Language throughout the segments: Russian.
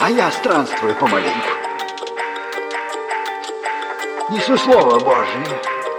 А я странствую помаленьку. Несу Слово Божие.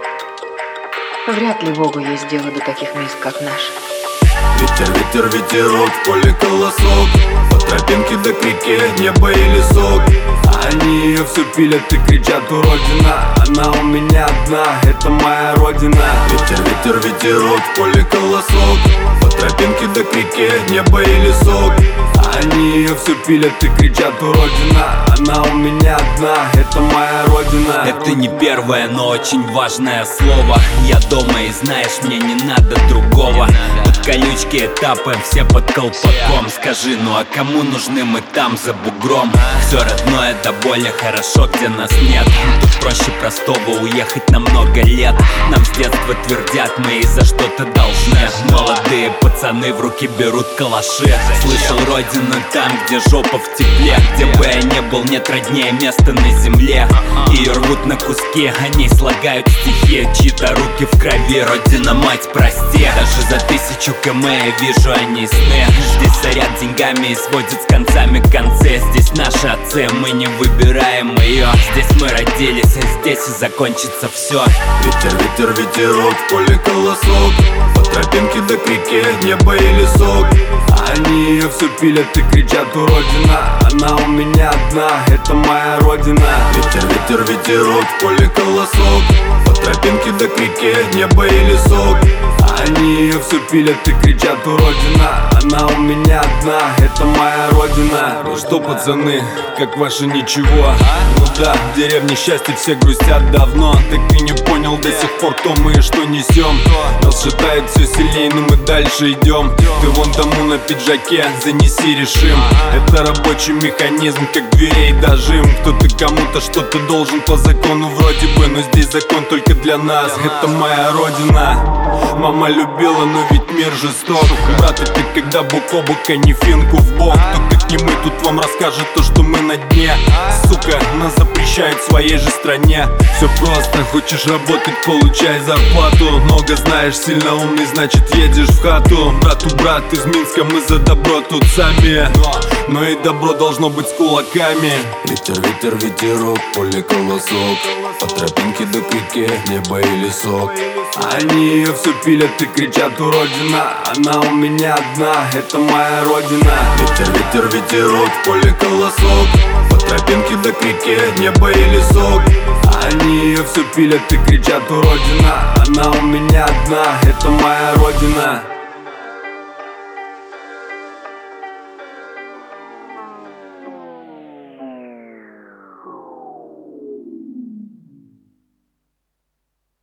Вряд ли Богу есть дело до таких мест, как наш. Ветер, ветер, ветерок, в поле колосок. По тропинке до к реке, небо и лесок. Они ее все пилят и кричат: уродина. Она у меня одна, это моя родина. Ветер, ветер, ветерок, в поле колосок. По тропинке до к реке, небо и лесок. Они ее все пилят и кричат: уродина. Она у меня одна, это моя родина. Это не первое, но очень важное слово. Я дома и знаешь, мне не надо другого. Под колючки этапы, все под колпаком. Скажи, ну а кому нужны мы там за бугром? Все родное до боли хорошо, где нас нет. Тут проще простого уехать на много лет. Нам с детства твердят, мы и за что-то должны. Молодые пацаны в руки берут калаши. Слышал родину там, где жопа в тепле. Где бы я не был, нет роднее места на земле. Ее рвут на куски, они слагают стихи. Чьи-то руки в крови, родина, мать, прости. Даже за 1000 км я вижу они сны. Здесь сорят деньгами и сводят с концами концы. Здесь наши отцы, мы не выбираем ее. Здесь мы родились, а здесь и закончится все. Ветер, ветер, ветерок, в поле колосок. По тропинке до к реке, небо и лесок. Они ее все пилят и кричат: уродина. Она у меня одна, это моя родина. Ветер, ветер, ветерок, в поле колосок. По тропинке до к реке, небо и лесок. Они ее все пилят и кричат: уродина. Она у меня одна, это моя родина. Ну что, пацаны, как ваше ничего? Ну да, в деревне счастье все грустят давно. Так и не понял до сих пор, кто мы и что несем. Нас шатает все сильнее, но мы дальше идем. Ты вон тому на пиджаке занеси, решим. Это рабочий механизм, как дверей дожим. Кто-то кому-то что-то должен по закону вроде бы, но здесь закон только для нас, это моя родина. Мама любила, но ведь мир жесток. Брат, это когда бок о бок, а не финку в бок. Кто как не мы тут вам расскажет то, что мы на дне. Сука, нас запрещают в своей же стране. Все просто, хочешь работать, получай зарплату. Много знаешь, сильно умный, значит едешь в хату. Брату брат из Минска, мы за добро тут сами. Но и добро должно быть с кулаками. Ветер, ветер, ветерок, поле колосок. По тропинке до к реке, небо и лесок. Они ее все пилят и кричат: уродина. Она у меня одна, это моя родина. Ветер, ветер, ветерок, в поле колосок. По тропинке до к реке, небо и лесок. Они ее все пилят и кричат: уродина. Она у меня одна, это моя родина.